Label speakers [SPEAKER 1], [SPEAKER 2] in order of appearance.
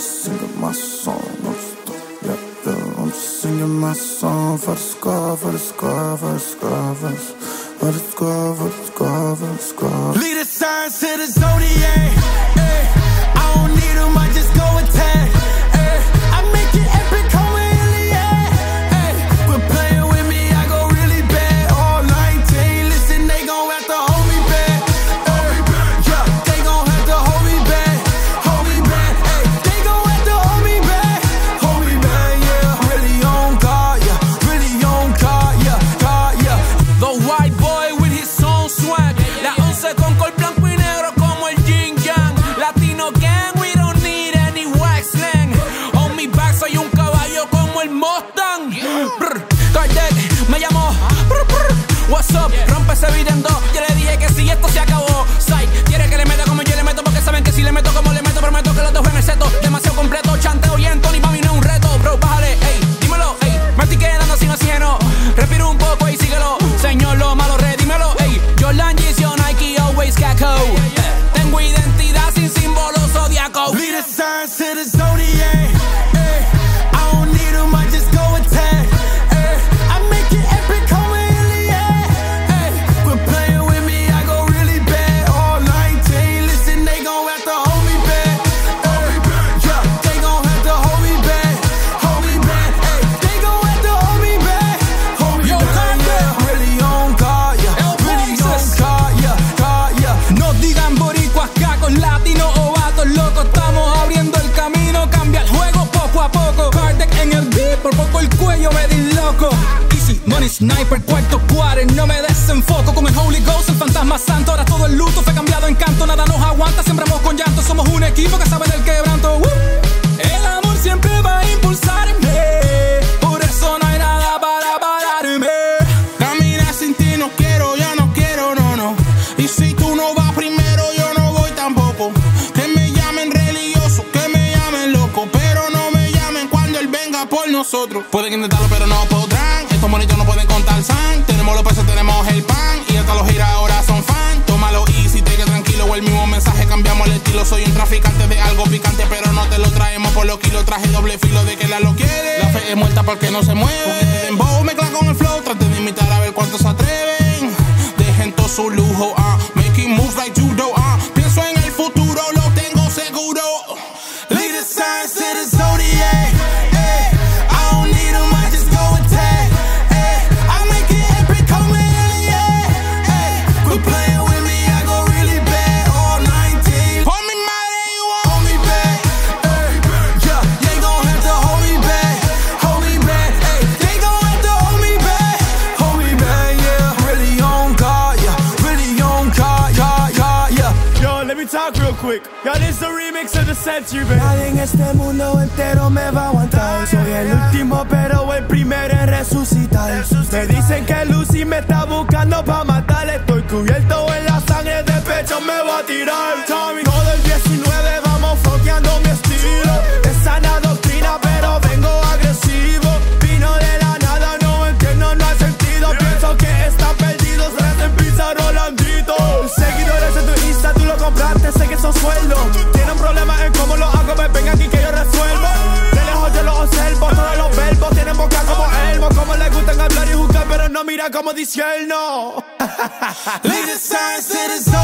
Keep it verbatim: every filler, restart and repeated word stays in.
[SPEAKER 1] singing my song. I'm stuck, yeah, yeah. I'm singing my song for the squad, for the squad, for the squad, for the for the squad, for the squad, for the squad. Lead the signs to the zodiac. Ay. I don't need them, I just go attack. Ay. I make it epic, come in the air. Quit playing with me, I go really bad. All nineteen, listen, they gon' have to hold me back. Ay. Yeah, they gon' have to hold me back. Hold me back, ay. They gon' have to hold me back. Hold me back, yeah. Really on God, yeah. Really on God, yeah. God, yeah.
[SPEAKER 2] The white boy with his own swag. La once con col blanco y negro como el yin yang. Latino gang, we don't need any wax slang. On mi back soy un caballo como el Mustang. Brr, Kardec me llamó. Brr, brr. What's up? Rompe ese beat en dos. Yo le dije que si esto se acabó. Sai, quiere que le meta como yo le meto. Porque saben que si le meto como le meto, prometo que lo dejo en el seto. Demasiado completo, chanteo y Anthony pa' mí no es un reto. Bro, bájale, ey, dímelo, ey. Me estoy quedando sin oxígeno. Respiro un poco y síguelo. Señor, lo malo, redímelo, ey. Jordan, Yeezy, Nike, always caco. Tengo identidad sin símbolo zodiaco.
[SPEAKER 1] Lead the signs to the zodiac. Ay. I don't need them, I just go attack. Ay. I make it epic, come in the air. Ay. Quit playing with me, I go really bad. All nineteen, listen, they gon' have to hold me back. Ay. Yeah, they gon' have to hold me back. Hold me back, ay. They gon' have to hold me back. Hold me
[SPEAKER 2] Yo,
[SPEAKER 1] back,
[SPEAKER 2] Kanye.
[SPEAKER 1] yeah. Really on God, yeah.
[SPEAKER 2] El
[SPEAKER 1] Really on
[SPEAKER 2] Voices.
[SPEAKER 1] God, yeah. God, yeah.
[SPEAKER 2] No digan boricuas, cacos, latinos o vatos locos. Estamos abriendo el camino, cambia el juego poco a poco. Kardec en el beat, por poco el cuello me disloco. Easy, money, sniper, cuarto quarter, no me desenfoco. Con el Holy Ghost, el fantasma santo, ahora todo el luto fue cambiado en canto. Nada nos aguanta, sembramos con llanto. Somos un equipo que sabe del quebranto. ¡Woo! El amor siempre va a impulsarme, por eso no hay nada para pararme.
[SPEAKER 3] Caminar sin ti no quiero, ya no quiero, no, no. Y si tú no vas primero, yo no voy tampoco. Que me llamen religioso, que me llamen loco, pero no me llamen cuando él venga por nosotros. Pueden intentarlo, pero no podrán. Estos monitos no pueden contar san. Tenemos los pesos, tenemos el pan. Y hasta los giras ahora son fan. Tómalo easy, te quedas tranquilo. O el mismo mensaje, cambiamos el estilo. Soy un traficante de algo picante, pero no te lo traemos por los kilos. Traje doble filo de que la lo quiere. La fe es muerta porque no se mueve. Porque este dembow mezcla con el flow. Trate de imitar a ver cuántos se atreven. Dejen todo su lujo, ah. Making moves like judo, ah. Pienso en el futuro, lo tengo seguro.
[SPEAKER 1] Lead the signs to the zodiac. Ay. I don't need them, I just go attack. Ay. I make it epic, come in the air. Ay. Quit playing with me, I go really bad. All nineteen.
[SPEAKER 3] Hold me madre, you want
[SPEAKER 1] Hold me back. Ay. Yeah, they gon' have to hold me back. Hold me back. Ay. They gon' have to hold me back. Hold me back, yeah. Really on God, yeah. Really on God, God, God, yeah.
[SPEAKER 4] Yo, let me talk real quick. Yo, this is the remix of the century, baby.
[SPEAKER 1] Nadie en este mundo entero me va a aguantar. Soy el último, pero el primero en resucitar. Me dicen que Lucy me está buscando pa' matar. Estoy cubierto en la sangre, de pecho me va a tirar. Tommy, todo el diecinueve vamos foqueando mi estilo. Es sana doctrina, pero vengo agresivo. Vino de la nada, no entiendo, no hay sentido. Pienso que están perdidos, en pizza Rolandito. Seguidores en tu Insta, tú lo compraste, sé que son sueldos. Tienen problemas en cómo lo hago, me ven aquí que yo resuelvo. De lejos yo los observo, todos los verbos tienen boca como elmo. Como les gustan hablar y juzgar, pero no mira como disierno. Lead the signs to the zone.